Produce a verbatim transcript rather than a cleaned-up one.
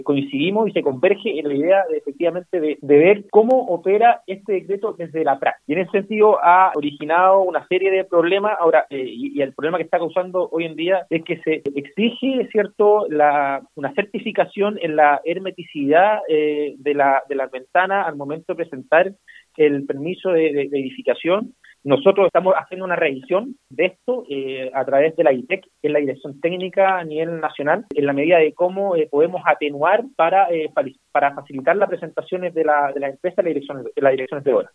coincidimos y se converge en la idea de, efectivamente de, de ver cómo opera este decreto desde la práctica. Y en ese sentido ha originado una serie de problemas. Ahora, eh, y, y el problema que está causando hoy en día es que se exige, ¿cierto?, la, una certificación en la hermeticidad eh, de, la, de las ventanas al momento de presentar el permiso de, de, de edificación. Nosotros estamos haciendo una revisión de esto eh, a través de la I T E C, que es la Dirección Técnica a nivel nacional, en la medida de cómo eh, podemos atenuar para, eh, para facilitar las presentaciones de la, de la empresa en las direcciones, en las direcciones de obra.